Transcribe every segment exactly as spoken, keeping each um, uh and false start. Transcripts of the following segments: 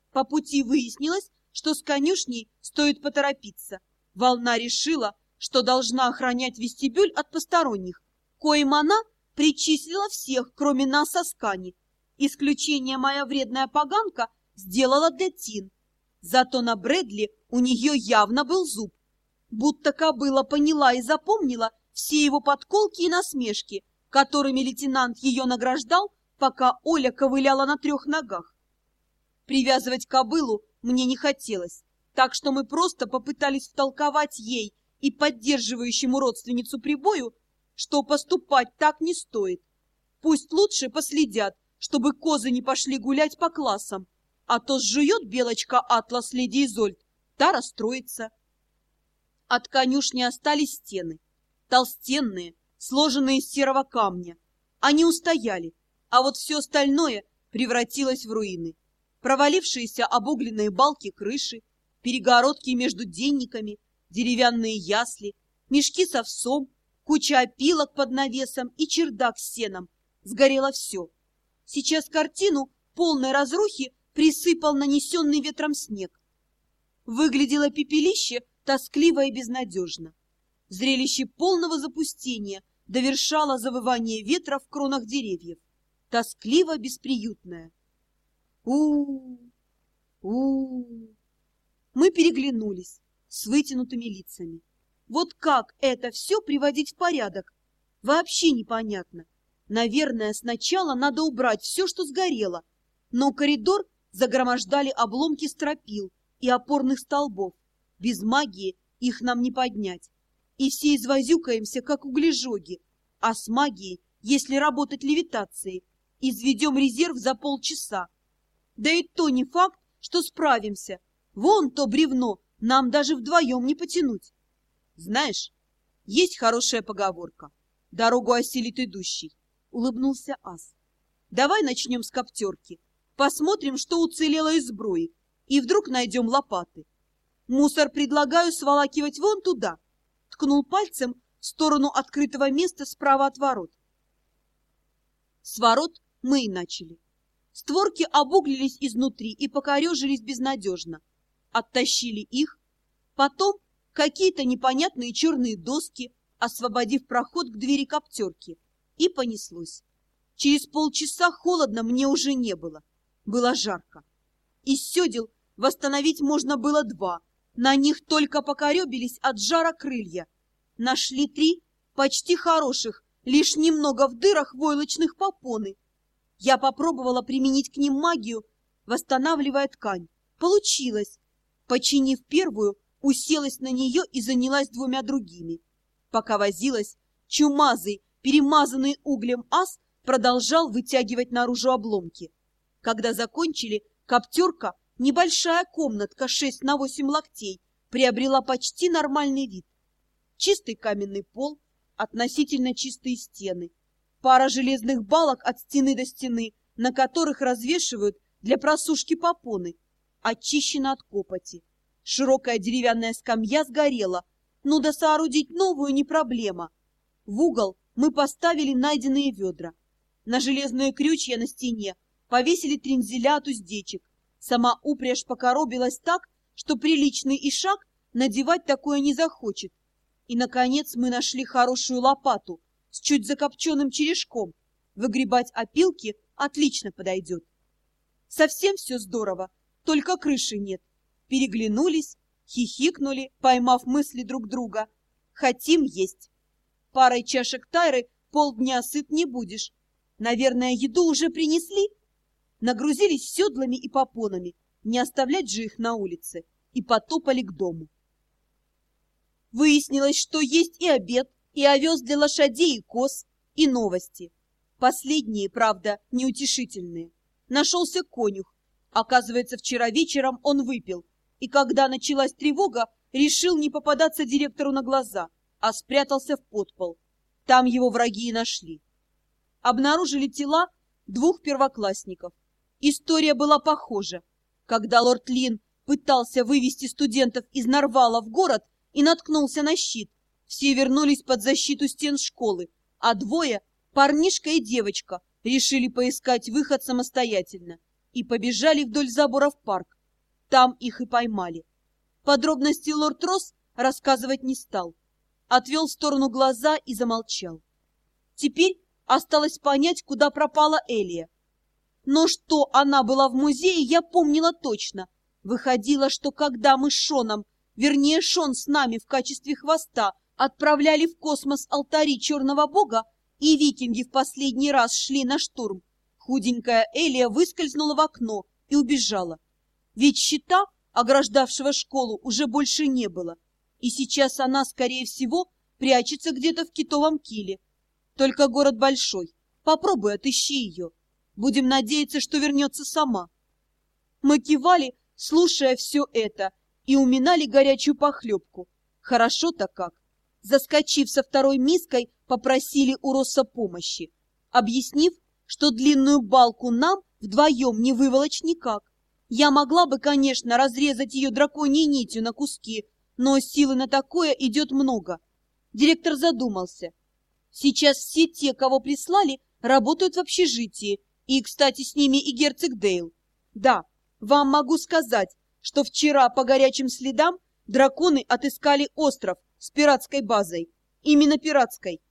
По пути выяснилось, что с конюшней стоит поторопиться. Волна решила, что должна охранять вестибюль от посторонних, коим она причислила всех, кроме нас со Скани. Исключение моя вредная поганка сделала для Тин. Зато на Брэдли у нее явно был зуб. Будто кобыла поняла и запомнила все его подколки и насмешки, которыми лейтенант ее награждал, пока Оля ковыляла на трех ногах. Привязывать кобылу мне не хотелось, так что мы просто попытались втолковать ей и поддерживающему родственницу прибою, что поступать так не стоит. Пусть лучше последят, чтобы козы не пошли гулять по классам, а то сжует белочка Атлас леди Изольд, та расстроится. От конюшни остались стены, толстенные, сложенные из серого камня. Они устояли, а вот все остальное превратилось в руины. Провалившиеся обугленные балки крыши, перегородки между денниками, деревянные ясли, мешки с овсом, куча опилок под навесом и чердак с сеном. Сгорело все. Сейчас картину полной разрухи присыпал нанесенный ветром снег. Выглядело пепелище тоскливо и безнадежно. Зрелище полного запустения довершало завывание ветра в кронах деревьев. Тоскливо-бесприютное. У-у-у. Мы переглянулись с вытянутыми лицами. Вот как это все приводить в порядок? Вообще непонятно. Наверное, сначала надо убрать все, что сгорело, но коридор загромождали обломки стропил и опорных столбов. Без магии их нам не поднять. И все извозюкаемся, как углежоги. А с магией, если работать левитацией, изведем резерв за полчаса. Да и то не факт, что справимся. Вон то бревно нам даже вдвоем не потянуть. Знаешь, есть хорошая поговорка. Дорогу осилит идущий. Улыбнулся Ас. Давай начнем с коптерки. Посмотрим, что уцелело из сбруи. И вдруг найдем лопаты. Мусор предлагаю сволакивать вон туда. Ткнул пальцем в сторону открытого места справа от ворот. С ворот мы и начали. Створки обуглились изнутри и покорежились безнадежно. Оттащили их. Потом какие-то непонятные черные доски, освободив проход к двери коптерки. И понеслось. Через полчаса холодно мне уже не было. Было жарко. Из седел восстановить можно было два. На них только покоребились от жара крылья. Нашли три почти хороших, лишь немного в дырах войлочных попоны. Я попробовала применить к ним магию, восстанавливая ткань. Получилось. Починив первую, уселась на нее и занялась двумя другими. Пока возилась, чумазый, перемазанный углем ас продолжал вытягивать наружу обломки. Когда закончили, коптерка, небольшая комнатка шесть на восемь локтей, приобрела почти нормальный вид. Чистый каменный пол, относительно чистые стены, пара железных балок от стены до стены, на которых развешивают для просушки попоны, очищена от копоти. Широкая деревянная скамья сгорела, ну да соорудить новую не проблема. В угол мы поставили найденные ведра. На железные крючья на стене повесили трензеля от уздечек. Сама упряжь покоробилась так, что приличный ишак надевать такое не захочет. И, наконец, мы нашли хорошую лопату с чуть закопченным черешком. Выгребать опилки отлично подойдет. Совсем все здорово, только крыши нет. Переглянулись, хихикнули, поймав мысли друг друга. Хотим есть. Парой чашек тайры полдня сыт не будешь. Наверное, еду уже принесли? Нагрузились седлами и попонами, не оставлять же их на улице, и потопали к дому. Выяснилось, что есть и обед, и овес для лошадей и коз, и новости. Последние, правда, неутешительные. Нашелся конюх. Оказывается, вчера вечером он выпил, и когда началась тревога, решил не попадаться директору на глаза, а спрятался в подпол. Там его враги и нашли. Обнаружили тела двух первоклассников. История была похожа. Когда лорд Лин пытался вывести студентов из Нарвала в город и наткнулся на щит, все вернулись под защиту стен школы, а двое, парнишка и девочка, решили поискать выход самостоятельно и побежали вдоль забора в парк. там их и поймали. Подробности лорд Росс рассказывать не стал. Отвел в сторону глаза и замолчал. Теперь осталось понять, куда пропала Элия. Но что она была в музее, я помнила точно. Выходило, что когда мы с Шоном, вернее Шон с нами в качестве хвоста, отправляли в космос алтари черного бога, и викинги в последний раз шли на штурм, худенькая Элия выскользнула в окно и убежала. Ведь щита, ограждавшего школу, уже больше не было, и сейчас она, скорее всего, прячется где-то в китовом киле. Только город большой, попробуй отыщи ее. Будем надеяться, что вернется сама. Мы кивали, слушая все это, и уминали горячую похлебку. Хорошо-то как. Заскочив со второй миской, попросили у Росса помощи, объяснив, что длинную балку нам вдвоем не выволочь никак. Я могла бы, конечно, разрезать ее драконьей нитью на куски, но силы на такое идет много. Директор задумался. Сейчас все те, кого прислали, работают в общежитии, и, кстати, с ними и герцог Дейл. Да, вам могу сказать, что вчера по горячим следам драконы отыскали остров с пиратской базой. Именно пиратской.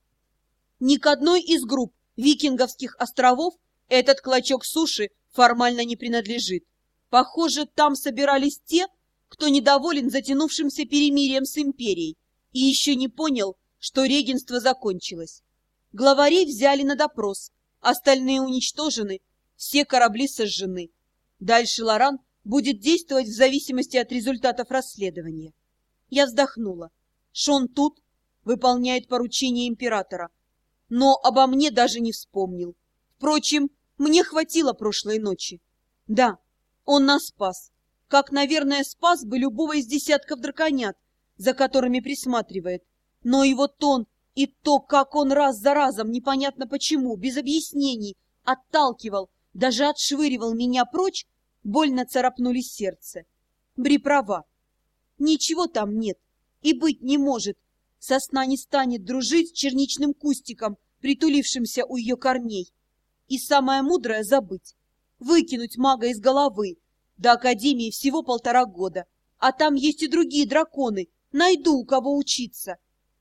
Ни к одной из групп викинговских островов этот клочок суши формально не принадлежит. Похоже, там собирались те, кто недоволен затянувшимся перемирием с империей и еще не понял, что регенство закончилось. Главарей взяли на допрос, остальные уничтожены, все корабли сожжены. Дальше Лоран будет действовать в зависимости от результатов расследования. Я вздохнула. Шон тут, выполняет поручение императора, но обо мне даже не вспомнил. Впрочем, мне хватило прошлой ночи. Да, он нас спас, как, наверное, спас бы любого из десятков драконят, за которыми присматривает. Но его тон и то, как он раз за разом, непонятно почему, без объяснений, отталкивал, даже отшвыривал меня прочь, больно царапнули сердце. Бри права. Ничего там нет и быть не может. Сосна не станет дружить с черничным кустиком, притулившимся у ее корней. И самое мудрое — забыть. Выкинуть мага из головы. До Академии всего полтора года. А там есть и другие драконы. Найду, у кого учиться.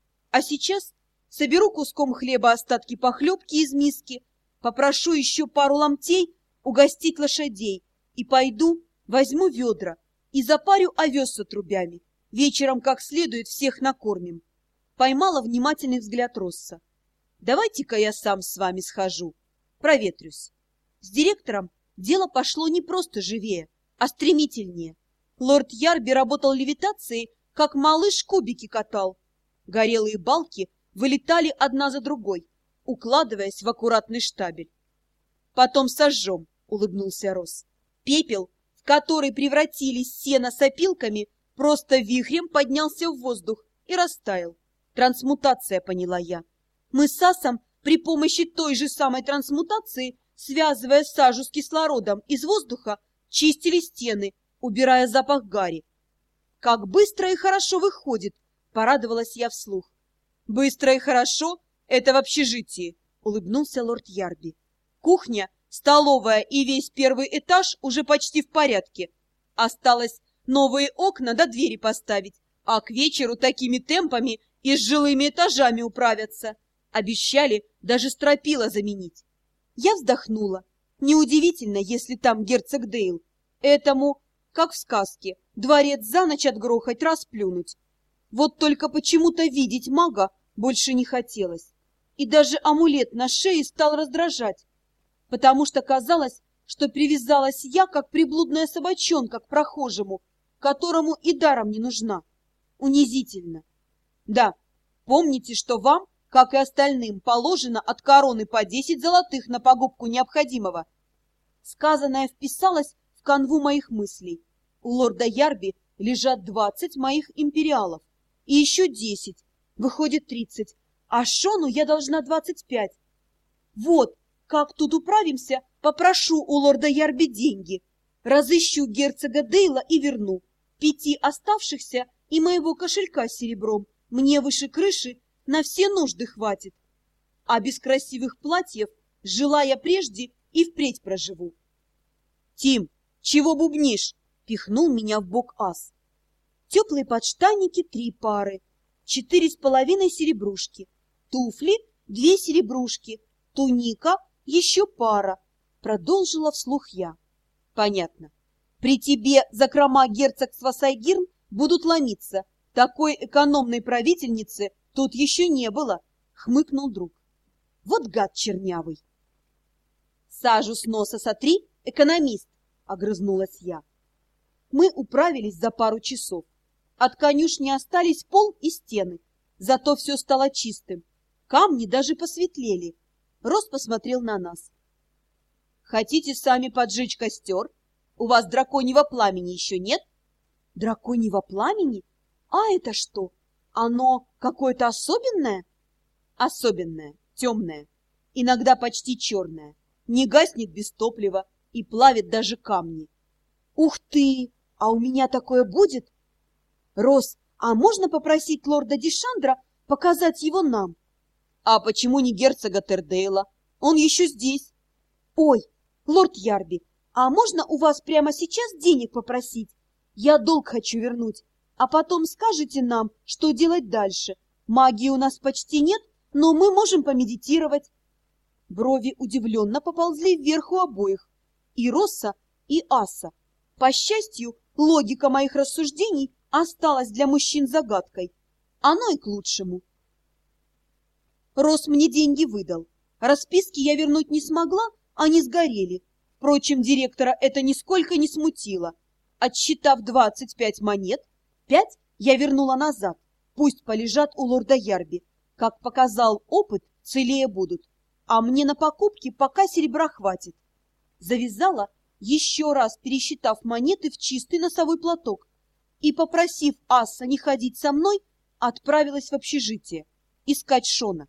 А сейчас соберу куском хлеба остатки похлебки из миски, попрошу еще пару ломтей угостить лошадей и пойду, возьму ведра и запарю овес с отрубями. Вечером как следует всех накормим. Поймала внимательный взгляд Росса. Давайте-ка я сам с вами схожу, проветрюсь. С директором дело пошло не просто живее, а стремительнее. Лорд Ярби работал левитацией, как малыш кубики катал. Горелые балки вылетали одна за другой, укладываясь в аккуратный штабель. Потом сожжем, улыбнулся Росс. Пепел, в который превратились сено с опилками, просто вихрем поднялся в воздух и растаял. Трансмутация, поняла я. Мы с Асом при помощи той же самой трансмутации, связывая сажу с кислородом из воздуха, чистили стены, убирая запах гари. Как быстро и хорошо выходит, порадовалась я вслух. Быстро и хорошо — это в общежитии, улыбнулся лорд Ярби. Кухня, столовая и весь первый этаж уже почти в порядке. Осталось новые окна до двери поставить, а к вечеру такими темпами и с жилыми этажами управятся. Обещали даже стропила заменить. Я вздохнула. Неудивительно, если там герцог Дейл. Этому, как в сказке, дворец за ночь отгрохать, расплюнуть. Вот только почему-то видеть мага больше не хотелось. И даже амулет на шее стал раздражать, потому что казалось, что привязалась я, как приблудная собачонка, к прохожему, которому и даром не нужна. Унизительно. Да, помните, что вам, как и остальным, положено от короны по десять золотых на покупку необходимого. Сказанное вписалось в канву моих мыслей. У лорда Ярби лежат двадцать моих империалов и еще десять, выходит тридцать, а Шону я должна двадцать пять. Вот, как тут управимся, попрошу у лорда Ярби деньги, разыщу герцога Дейла и верну. Пяти оставшихся и моего кошелька с серебром мне выше крыши на все нужды хватит. А без красивых платьев жила я прежде и впредь проживу. — Тим, чего бубнишь? — Пихнул меня в бок ас. Теплые подштанники три пары, четыре с половиной серебрушки, туфли две серебрушки, туника еще пара. Продолжила вслух я. Понятно. При тебе закрома герцогства Сайгирн будут ломиться. Такой экономной правительницы тут еще не было, хмыкнул друг. Вот гад чернявый. Сажу с носа сотри, экономист, огрызнулась я. Мы управились за пару часов. От конюшни остались пол и стены, зато все стало чистым. Камни даже посветлели. Рос посмотрел на нас. Хотите сами поджечь костер? У вас драконьего пламени еще нет? Драконьего пламени? А это что? Оно какое-то особенное? Особенное, темное, иногда почти черное, не гаснет без топлива и плавит даже камни. Ух ты! А у меня такое будет? Рос, а можно попросить лорда Дишандра показать его нам? А почему не герцога Тердейла? Он еще здесь. Ой, лорд Ярби, а можно у вас прямо сейчас денег попросить? Я долг хочу вернуть, а потом скажете нам, что делать дальше. Магии у нас почти нет, но мы можем помедитировать. Брови удивленно поползли вверх у обоих, и Росса, и Аса. По счастью, логика моих рассуждений осталась для мужчин загадкой. Оно и к лучшему. Рос мне деньги выдал. Расписки я вернуть не смогла, они сгорели. Впрочем, директора это нисколько не смутило. Отсчитав двадцать пять монет, пять я вернула назад. Пусть полежат у лорда Ярби. Как показал опыт, целее будут. А мне на покупки пока серебра хватит. Завязала, еще раз пересчитав монеты в чистый носовой платок, и, попросив Аса не ходить со мной, отправилась в общежитие искать Шона.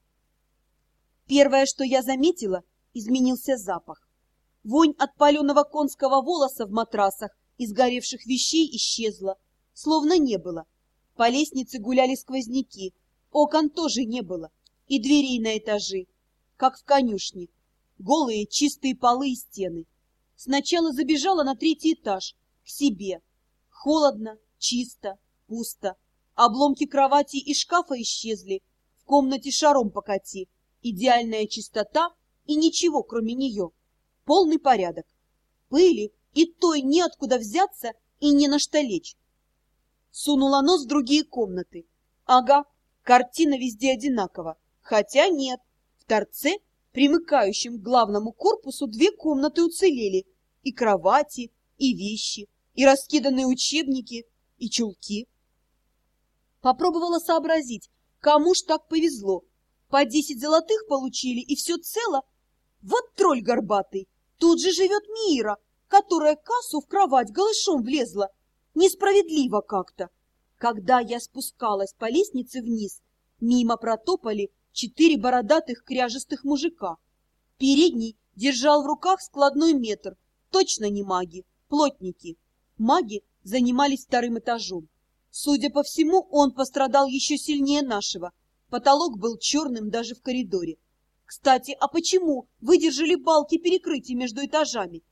Первое, что я заметила, изменился запах. Вонь от паленого конского волоса в матрасах и сгоревших вещей исчезла, словно не было. По лестнице гуляли сквозняки, окон тоже не было, и дверей на этажи, как в конюшне, голые чистые полы и стены. Сначала забежала на третий этаж, к себе. Холодно, чисто, пусто. Обломки кровати и шкафа исчезли, в комнате шаром покати. Идеальная чистота и ничего, кроме нее. Полный порядок. Пыли и той неоткуда взяться и не на что лечь. Сунула нос в другие комнаты. Ага, картина везде одинакова. Хотя нет, в торце, примыкающем к главному корпусу, две комнаты уцелели. И кровати, и вещи, и раскиданные учебники, и чулки. Попробовала сообразить, кому ж так повезло. По десять золотых получили, и все цело. Вот тролль горбатый. Тут же живет Мира, которая к Асу в кровать голышом влезла. Несправедливо как-то. Когда я спускалась по лестнице вниз, мимо протопали четыре бородатых кряжестых мужика. Передний держал в руках складной метр. Точно не маги, плотники. Маги занимались вторым этажом. Судя по всему, он пострадал еще сильнее нашего. Потолок был черным даже в коридоре. Кстати, а почему выдержали балки перекрытия между этажами?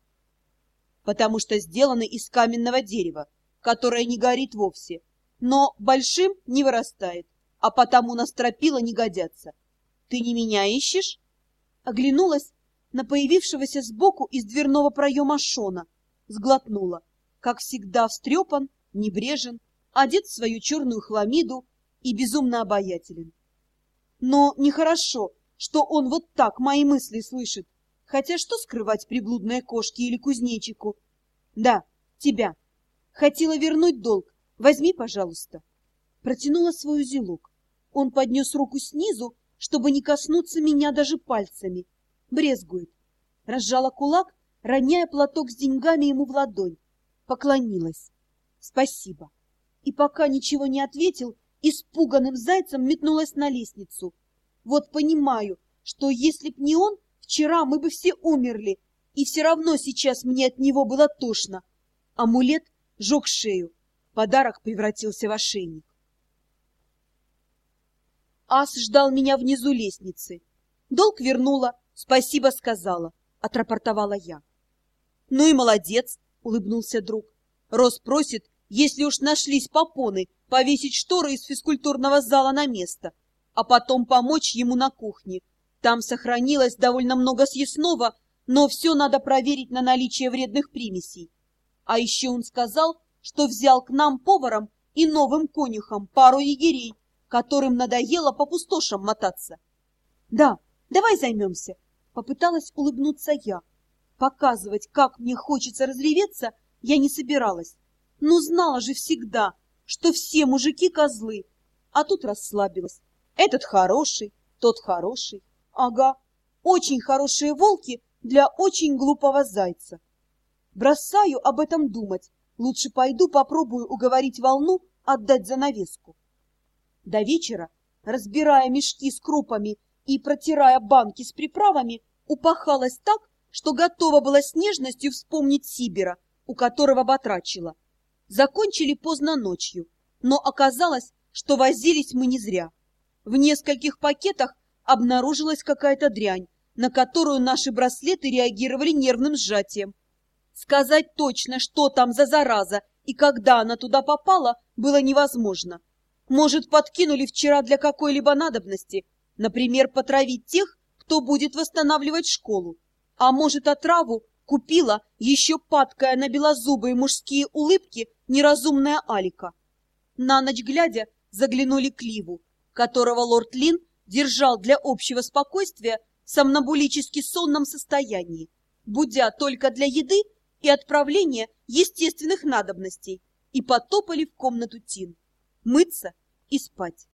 Потому что сделаны из каменного дерева, которое не горит вовсе, но большим не вырастает, а потому на стропила не годятся. Ты не меня ищешь? Оглянулась на появившегося сбоку из дверного проема Шона, сглотнула. Как всегда встрепан, небрежен, одет в свою черную хламиду и безумно обаятелен. Но нехорошо, что он вот так мои мысли слышит. Хотя что скрывать приблудной кошке или кузнечику? Да, тебя. Хотела вернуть долг. Возьми, пожалуйста. Протянула свой узелок. Он поднес руку снизу, чтобы не коснуться меня даже пальцами. Брезгует. Разжала кулак, роняя платок с деньгами ему в ладонь. Поклонилась. Спасибо. И пока ничего не ответил, испуганным зайцем метнулась на лестницу. Вот понимаю, что если б не он, вчера мы бы все умерли, и все равно сейчас мне от него было тошно. Амулет жег шею. Подарок превратился в ошейник. Ас ждал меня внизу лестницы. Долг вернула, спасибо сказала, отрапортовала я. Ну и молодец, улыбнулся друг. Рос просит, если уж нашлись попоны, повесить шторы из физкультурного зала на место, а потом помочь ему на кухне. Там сохранилось довольно много съестного, но все надо проверить на наличие вредных примесей. А еще он сказал, что взял к нам поваром и новым конюхом пару егерей, которым надоело по пустошам мотаться. Да, давай займемся. Попыталась улыбнуться я. Показывать, как мне хочется разреветься, я не собиралась. Но знала же всегда, что все мужики козлы. А тут расслабилась. Этот хороший, тот хороший. Ага, очень хорошие волки для очень глупого зайца. Бросаю об этом думать. Лучше пойду попробую уговорить волну отдать занавеску. До вечера, разбирая мешки с крупами и протирая банки с приправами, упахалась так, что готова была с нежностью вспомнить Сибира, у которого батрачила. Закончили поздно ночью, но оказалось, что возились мы не зря. В нескольких пакетах обнаружилась какая-то дрянь, на которую наши браслеты реагировали нервным сжатием. Сказать точно, что там за зараза и когда она туда попала, было невозможно. Может, подкинули вчера для какой-либо надобности, например, потравить тех, кто будет восстанавливать школу. А может, отраву купила еще падкая на белозубые мужские улыбки неразумная Алика. На ночь глядя заглянули к Ливу, которого лорд Лин держал для общего спокойствия в сомнамбулически сонном состоянии, будя только для еды и отправления естественных надобностей, и потопали в комнату Тин мыться и спать.